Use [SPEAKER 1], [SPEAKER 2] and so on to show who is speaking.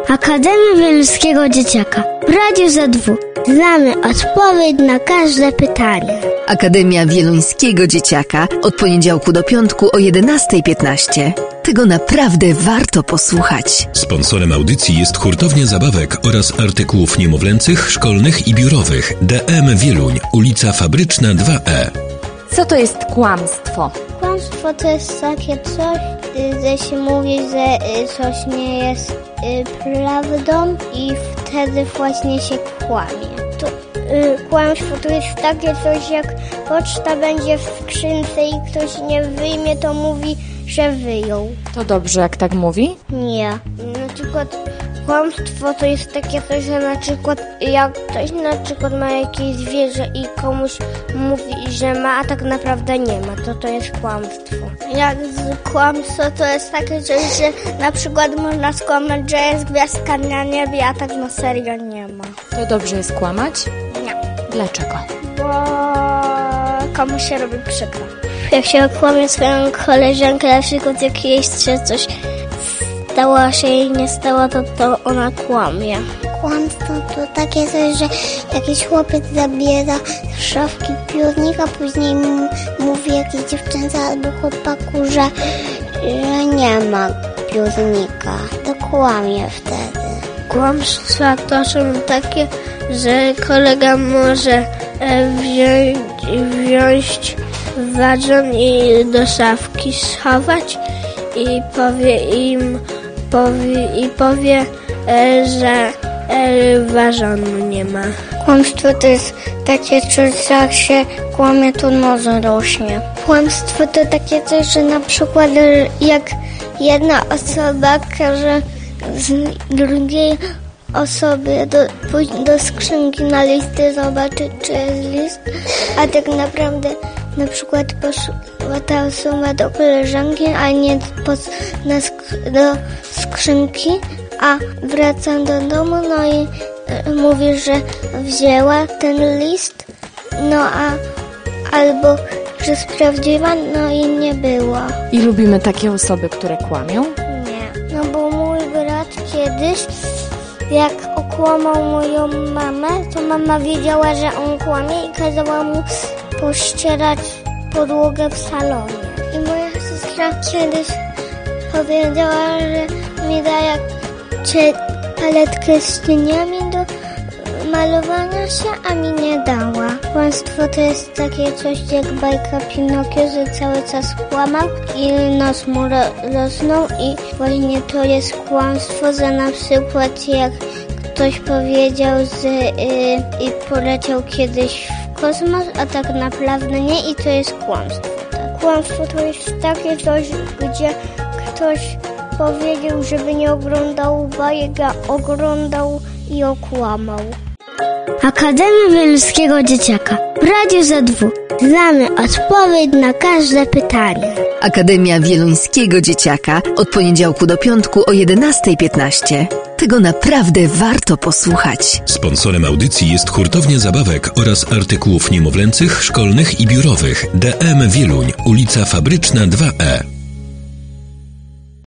[SPEAKER 1] Akademia Wieluńskiego Dzieciaka w Radiu ZW. Znamy odpowiedź na każde pytanie.
[SPEAKER 2] Akademia Wieluńskiego Dzieciaka od poniedziałku do piątku o 11:15. Tego naprawdę warto posłuchać.
[SPEAKER 3] Sponsorem audycji jest Hurtownia Zabawek oraz artykułów niemowlęcych, szkolnych i biurowych. DM Wieluń, ulica Fabryczna 2E.
[SPEAKER 4] Co to jest kłamstwo?
[SPEAKER 1] Kłamstwo to jest takie coś, że się mówi, że coś nie jest prawdą i wtedy właśnie się kłamie. Kłamstwo to jest takie coś, jak poczta będzie w skrzynce i ktoś nie wyjmie, to mówi, że wyjął.
[SPEAKER 4] To dobrze, jak tak mówi?
[SPEAKER 1] Nie. Na przykład kłamstwo to jest takie coś, że na przykład jak ktoś na przykład ma jakieś zwierzę i komuś mówi, że ma, a tak naprawdę nie ma, to jest kłamstwo. Jak kłamstwo to jest takie coś, że na przykład można skłamać, że jest gwiazdka na niebie, a tak na serio nie ma.
[SPEAKER 4] To dobrze jest kłamać?
[SPEAKER 1] Nie.
[SPEAKER 4] Dlaczego?
[SPEAKER 1] Bo komuś się robi przykro. Jak się kłamie swoją koleżankę, na przykład jak jej się coś stało, się jej nie stało, to ona kłamie. Kłamstwo to takie coś, że jakiś chłopiec zabiera z szafki piórnika, później mówi jakiejś dziewczynce albo chłopaku, że nie ma piórnika. To kłamie wtedy. Kłamstwa to są takie, że kolega może wziąć wazon i do szafki schować i powie, że wazonu nie ma. Kłamstwo to jest takie coś, że jak się kłamie, to nos rośnie. Kłamstwo to takie coś, że na przykład jak jedna osoba każe drugiej osobie pójść do skrzynki na listy, zobaczyć, czy jest list, a tak naprawdę na przykład poszła ta osoba do koleżanki, a nie do skrzynki, a wraca do domu, no i mówi, że wzięła ten list, no albo że sprawdziła, no i nie była.
[SPEAKER 4] I lubimy takie osoby, które kłamią?
[SPEAKER 1] Nie, no bo mój brat kiedyś, jak okłamał moją mamę, to mama wiedziała, że on kłamie i kazała mu pościerać podłogę w salonie. I moja siostra kiedyś powiedziała, że mi daje paletkę z cieniami do malowania się, a mi nie dała. Kłamstwo to jest takie coś jak bajka Pinokio, że cały czas kłamał i nos mu rosnął i właśnie to jest kłamstwo, że na przykład jak ktoś powiedział, że i poleciał kiedyś w kosmos, a tak naprawdę nie i to jest kłamstwo. Tak. Kłamstwo to jest takie coś, gdzie ktoś powiedział, żeby nie oglądał bajek, a oglądał i okłamał. Akademia Wieluńskiego Dzieciaka w Radiu ZW. Znamy odpowiedź na każde pytanie.
[SPEAKER 2] Akademia Wieluńskiego Dzieciaka od poniedziałku do piątku o 11:15. Tego naprawdę warto posłuchać.
[SPEAKER 3] Sponsorem audycji jest Hurtownia Zabawek oraz artykułów niemowlęcych, szkolnych i biurowych. DM Wieluń, ulica Fabryczna 2E.